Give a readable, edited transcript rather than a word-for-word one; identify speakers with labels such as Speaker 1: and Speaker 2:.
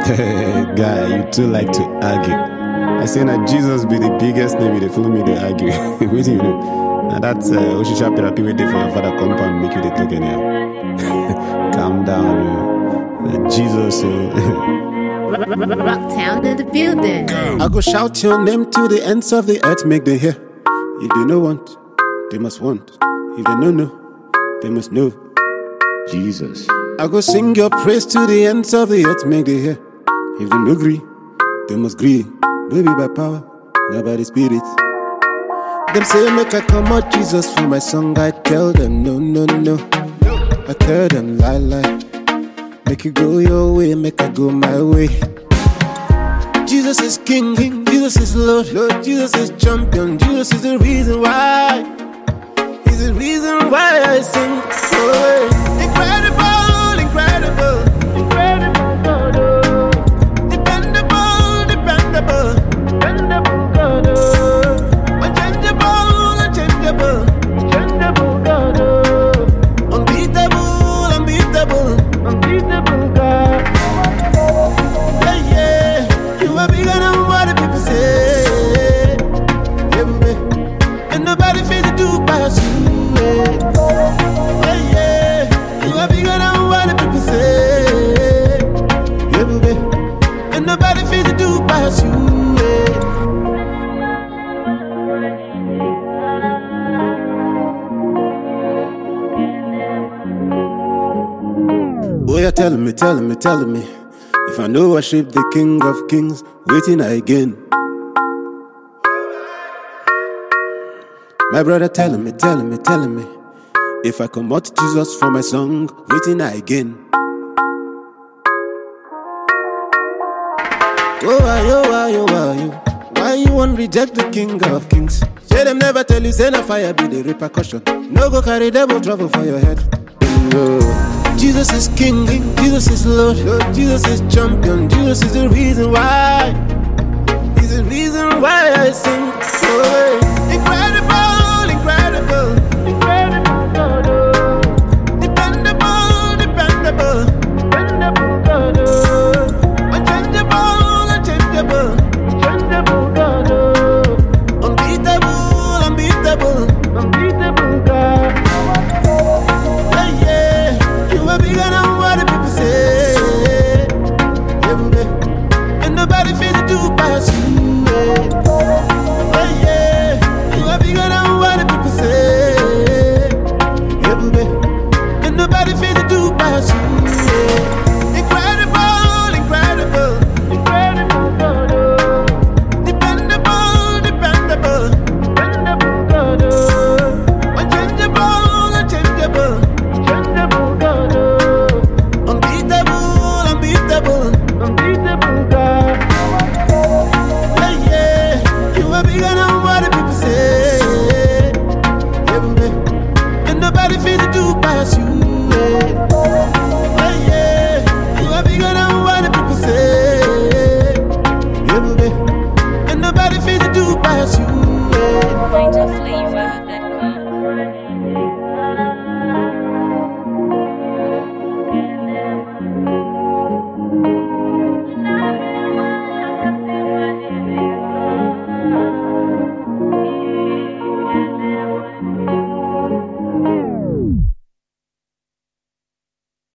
Speaker 1: Guy, you too like to argue. I say that Jesus be the biggest name, they follow me, they argue. What do you know? Now that's Oshisha therapy waiting for your father compound, make you the talk anyhow. Calm down, Jesus.
Speaker 2: Rocktown to the building.
Speaker 1: I go shout your name to the ends of the earth, make they hear. If they no want, they must want. If they no know, they must know. Jesus. I go sing your praise to the ends of the earth, make they hear. If they no agree, they must agree. No be by power, not by the spirit. Them say make I come out Jesus for my song. I tell them no, no, no. I tell them lie, lie. Make you go your way, make I go my way. Jesus is King, Jesus is Lord, Jesus is champion, Jesus is the reason why. He's the reason why I sing. Oh, incredible, incredible, incredible God. Oh. Dependable, dependable, dependable God. Oh. Unchangeable, unchangeable, unchangeable God. Oh. Unbeatable, unbeatable, unbeatable God. Yeah, yeah, you are bigger than what the people say. Yeah, baby. And nobody feels to do past you. Yeah, yeah, you are bigger than what the people say. Yeah, baby. And nobody feels to do past you. Oh, yeah, telling me, telling me, telling me. If I know worship the King of Kings, waiting again. My brother telling me, telling me, telling me. If I come out Jesus for my song, waiting again. Oh, why you won't reject the King of Kings? Say them never tell you, say no fire be the repercussion. No go carry devil trouble for your head. No. Jesus is King, Jesus is Lord, Jesus is champion, Jesus is the reason why. He's the reason why I sing. Oh, incredible, incredible,